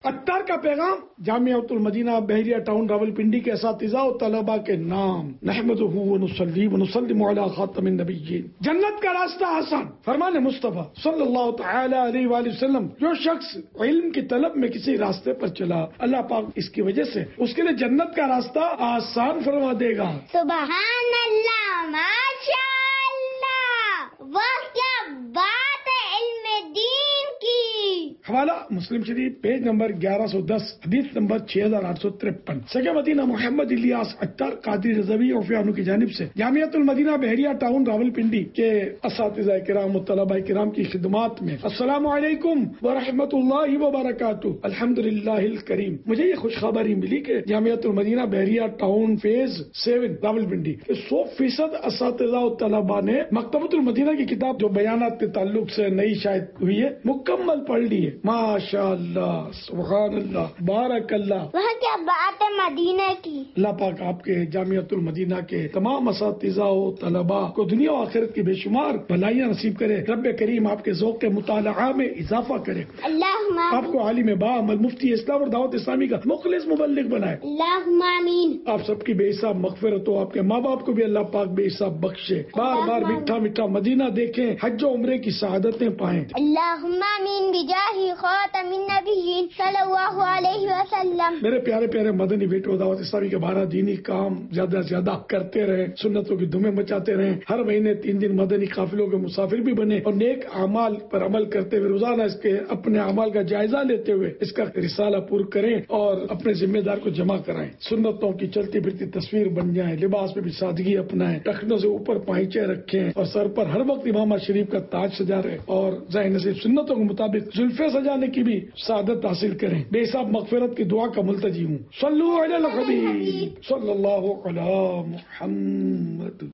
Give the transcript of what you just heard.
اتار کا پیغام جامعۃ المدینہ بحریہ ٹاؤن راولپنڈی کے اساتذہ و طلباء کے نام نحمدہ و نصلی و نسلم علی خاتم النبیین۔ جنت کا راستہ آسان، فرمان مصطفیٰ صلی اللہ تعالی علیہ وآلہ وسلم، جو شخص علم کی طلب میں کسی راستے پر چلا، اللہ پاک اس کی وجہ سے اس کے لیے جنت کا راستہ آسان فرما دے گا۔ سبحان اللہ، ماشاء اللہ، وہ کیا بات ہے علم دین کی۔ حوالہ مسلم شریف پیج نمبر 1110 حدیث نمبر 6853۔ سگے مدینہ محمد الیاس اتار قادری رضوی عفیانو کی جانب سے جامعۃ المدینہ بحریہ ٹاؤن راولپنڈی کے اساتذہ کرام و طلباء کرام کی خدمات میں السلام علیکم ورحمۃ اللہ وبرکاتہ۔ الحمدللہ الکریم، مجھے یہ خوشخبری ملی کہ جامعۃ المدینہ بحریہ ٹاؤن فیز 7 راولپنڈی کے 100% اساتذہ و طلباء نے مکتبۃ المدینہ کی کتاب جو بیانات کے تعلق سے نئی شائع ہوئی ہے مکمل پڑھ لی ہے۔ ماشاء اللہ، سبحان اللہ، بارک اللہ، وہ کیا بات ہے مدینہ کی۔ اللہ پاک آپ کے جامعۃ المدینہ کے تمام اساتذہ و طلباء کو دنیا و آخرت کی بے شمار بھلائیاں نصیب کرے۔ رب کریم آپ کے ذوق مطالعہ میں اضافہ کرے، اللہم آپ کو عالم باعمل مفتی اسلام اور دعوت اسلامی کا مخلص مبلغ بنائے۔ اللہم آمین۔ آپ سب کی بے حساب مغفرت ہو، آپ کے ماں باپ کو بھی اللہ پاک بے حساب بخشے، بار بار میٹھا میٹھا مدینہ دیکھیں، حج و عمرے کی سعادتیں پائیں۔ اللہم آمین بجاہ خاتم النبیین صلی اللہ علیہ وسلم۔ میرے پیارے پیارے مدنی بیٹوں، دعوت اسلامی کے 12 دینی کام زیادہ سے زیادہ کرتے رہیں، سنتوں کی دھومیں مچاتے رہیں، ہر مہینے 3 دن مدنی قافلوں کے مسافر بھی بنے اور نیک اعمال پر عمل کرتے ہوئے روزانہ اس کے اپنے اعمال کا جائزہ لیتے ہوئے اس کا رسالہ پور کریں اور اپنے ذمہ دار کو جمع کرائیں۔ سنتوں کی چلتی پھرتی تصویر بن جائیں، لباس میں بھی سادگی اپنائیں، ٹخنوں سے اوپر پائچے رکھیں اور سر پر ہر وقت امامہ شریف کا تاج سجا رہے اور ظاہر نصیب سنتوں کے مطابق زلفیں سجانے کی بھی سعادت حاصل کریں۔ بے حساب مغفرت کی دعا کا ملتجی ہوں۔ صلو علی الحبیب صلی اللہ علی محمد۔